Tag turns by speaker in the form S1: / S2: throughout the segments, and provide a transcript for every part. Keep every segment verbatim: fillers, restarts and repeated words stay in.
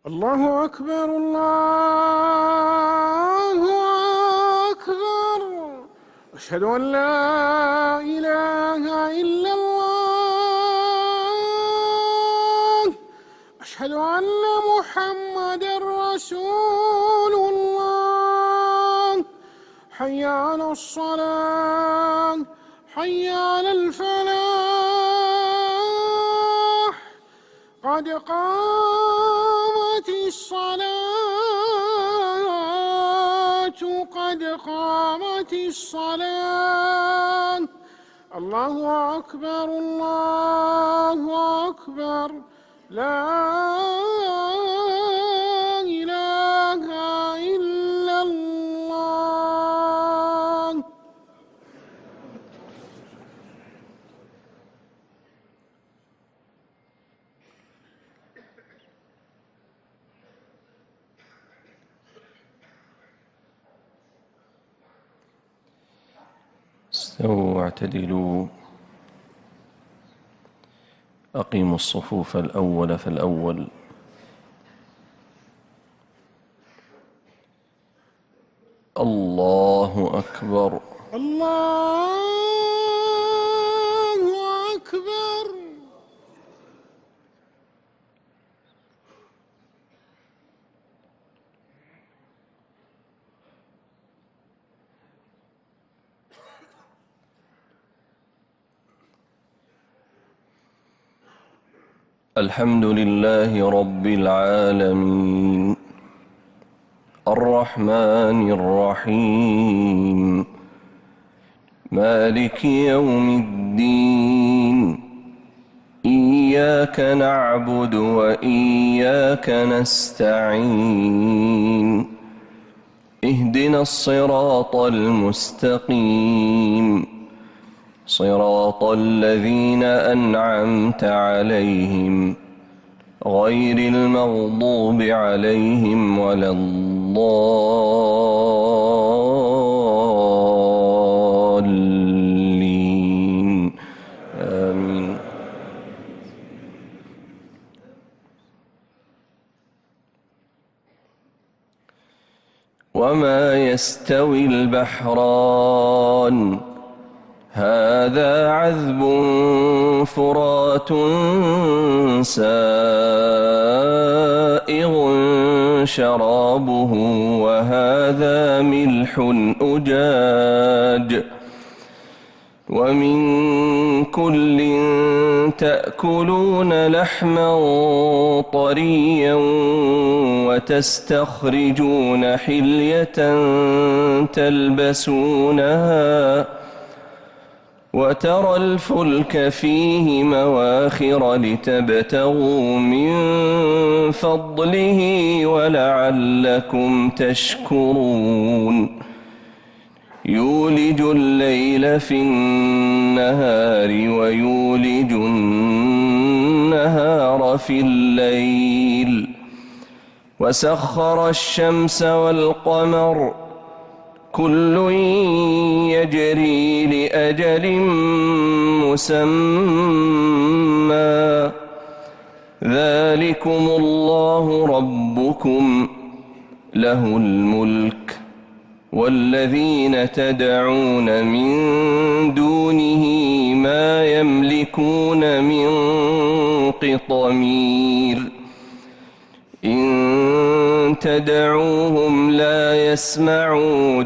S1: الله أكبر الله أكبر. أشهد أن لا إله إلا الله. أشهد أن محمدًا رسول الله. حي على الصلاة، حي على الفلاح، قد قامت الصلاة، قد قامت الصلاة. الله أكبر الله أكبر. لا إله إلا الله.
S2: استووا واعتدلوا. أقيموا الصفوف الأول فالأول. الله أكبر
S1: الله أكبر.
S2: الحمد لله رب العالمين الرحمن الرحيم مالك يوم الدين. إياك نعبد وإياك نستعين. اهدنا الصراط المستقيم صراط الذين أنعمت عليهم غير المغضوب عليهم ولا الضالين. آمين. وما يستوي البحران هذا عذب فرات سائغ شرابه وهذا ملح أجاج ومن كل تأكلون لحما طريا وتستخرجون حلية تلبسونها وترى الفلك فيه مواخر لتبتغوا من فضله ولعلكم تشكرون. يولج الليل في النهار ويولج النهار في الليل وسخر الشمس والقمر كل يجري لأجل مسمى ذلكم الله ربكم له الملك والذين تدعون من دونه ما يملكون من قطمير. إن تدعوهم لا يسمعوا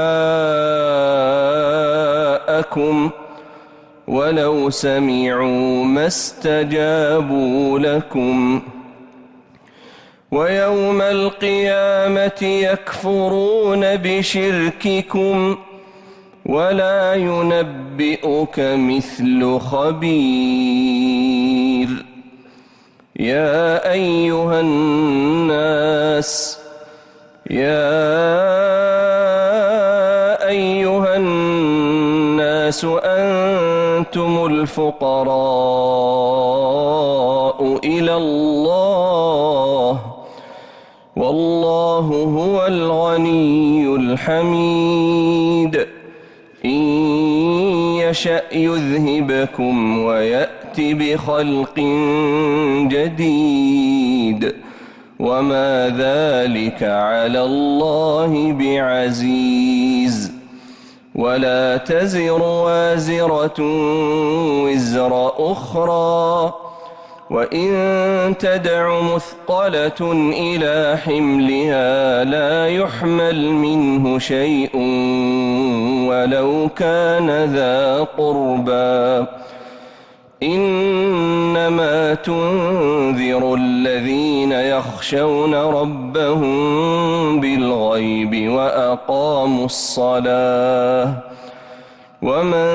S2: دعاءكم ولو سمعوا ما استجابوا لكم ويوم القيامة يكفرون بشرككم ولا ينبئك مثل خبير. يا أيها الناس يا أيها الناس أنتم الفقراء إلى الله والله هو الغني الحميد. إن يشأ يذهبكم ويأت بخلق جديد وما ذلك على الله بعزيز. ولا تزر وازرة وزر أخرى، وإن تدع مثقلة إلى حملها لا يحمل منه شيء ولو كان ذا قربى. إنما تنذر الذين يخشون ربهم بالغيب وأقاموا الصلاة. ومن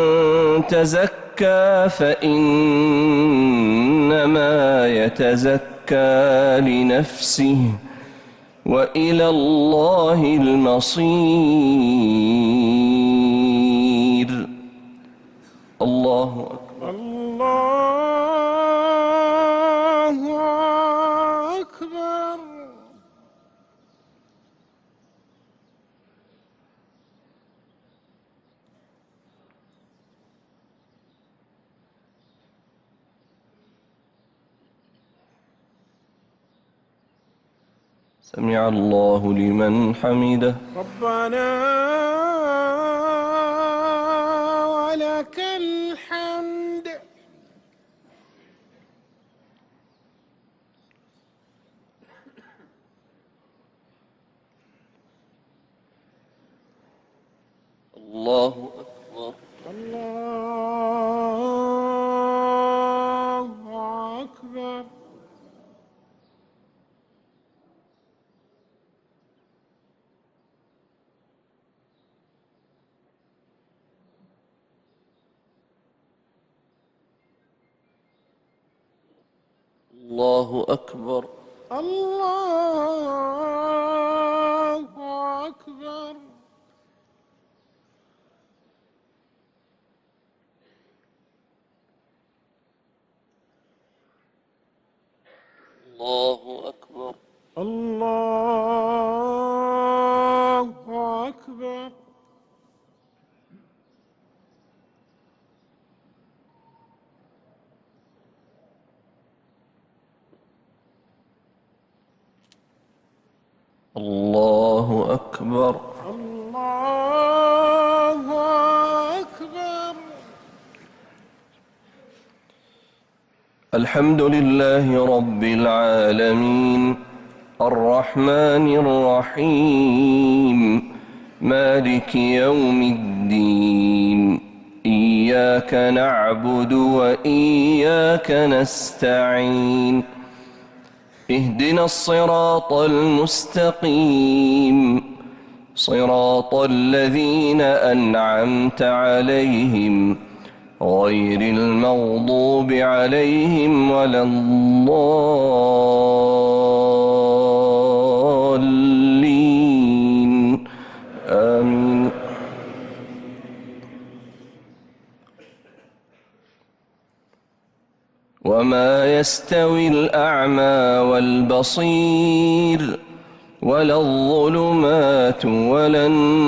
S2: تزكى فإنما يتزكى لنفسه، وإلى الله المصير. الله أكبر.
S1: الله أكبر.
S2: سمع الله لمن حمده.
S1: ربنا ولك الحمد.
S2: الله أكبر.
S1: الله أكبر.
S2: الله أكبر.
S1: الله أكبر.
S2: الله أكبر.
S1: الله أكبر.
S2: الله أكبر.
S1: الله أكبر.
S2: الحمد لله رب العالمين، الرحمن الرحيم، مالك يوم الدين. إياك نعبد وإياك نستعين. اهدنا الصراط المستقيم، صراط الذين أنعمت عليهم غير المغضوب عليهم ولا الضالين. آمين. وما يستوي الأعمى والبصير ولا الظلمات ولا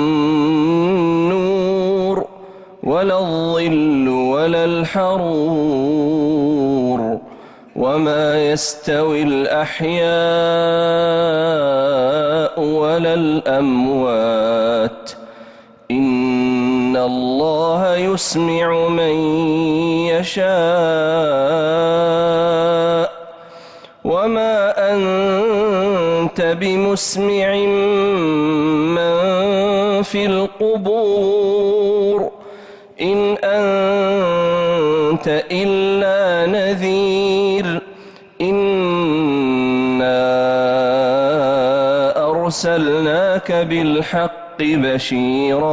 S2: النور ولا الظل ولا الحرور. وما يستوي الأحياء ولا الأموات. إن الله يسمع من يشاء، وما أنت بمسمع من في القبور. إن أنت إلا نذير. إنا أرسلناك بالحق بشيرا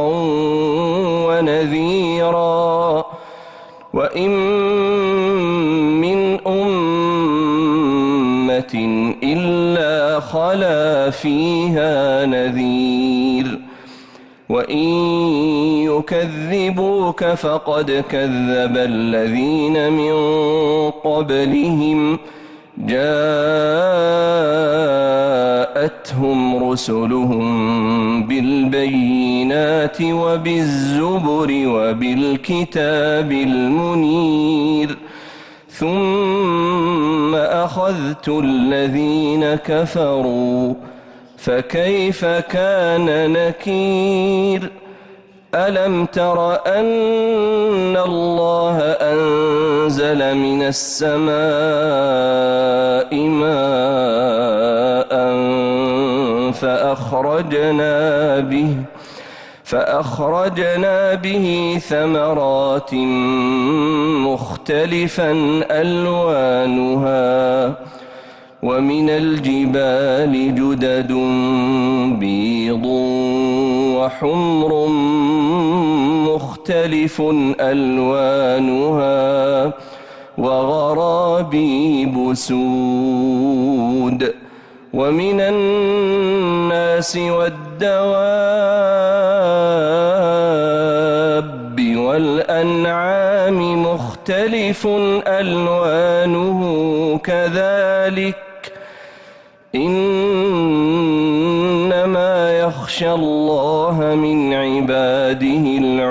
S2: ونذيرا. وإن من أمة إلا خلا فيها نذير. وإن يكذبوك فقد كذب الذين من قبلهم، جاءتهم رسلهم بالبينات وبالزبر وبالكتاب المنير. ثم فأخذت الذين كفروا فكيف كان نكير ألم تر أن الله أنزل من السماء ماء فأخرجنا به فأخرجنا به ثمرات مختلفا ألوانها ومن الجبال جدد بيض وحمر مختلف ألوانها وغرابيب سود ومن الناس والدواب والأنعام مختلف ألوانه كذلك إنما يخشى الله من عباده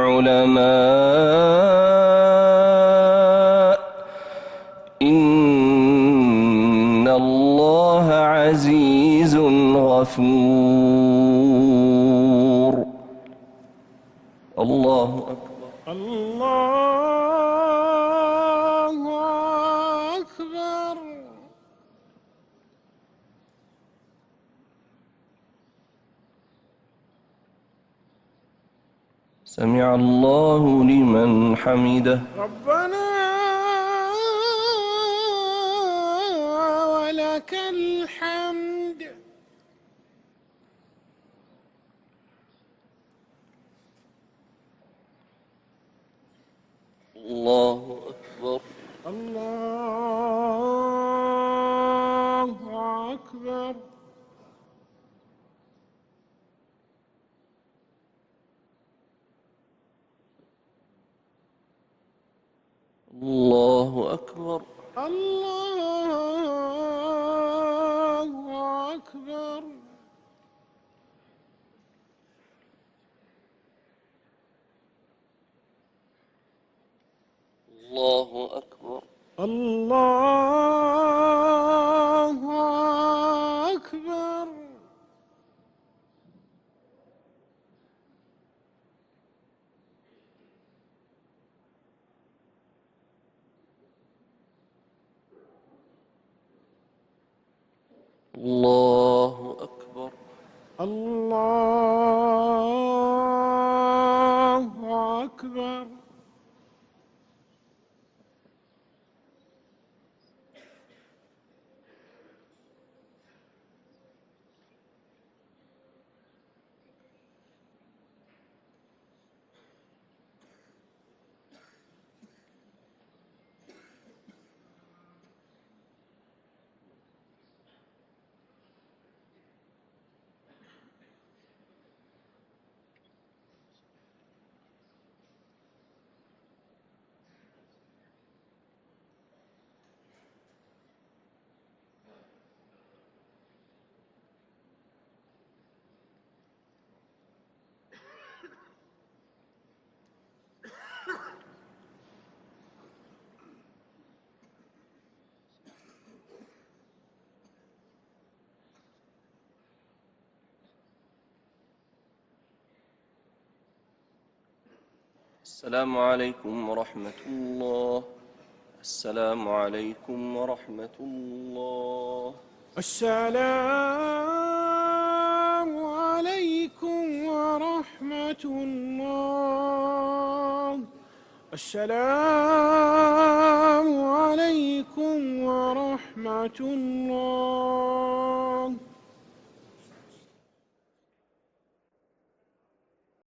S2: العلماء إن الله عزيز غفور. الله أكبر.
S1: الله أكبر.
S2: سمع الله لمن حمده.
S1: ربنا ولك الحمد.
S2: الله أكبر.
S1: الله أكبر.
S2: الله أكبر.
S1: الله أكبر.
S2: الله أكبر.
S1: الله أكبر.
S2: الله أكبر.
S1: الله أكبر.
S2: السلام عليكم ورحمة الله. السلام عليكم ورحمة الله.
S1: السلام عليكم ورحمة الله. السلام عليكم ورحمة الله.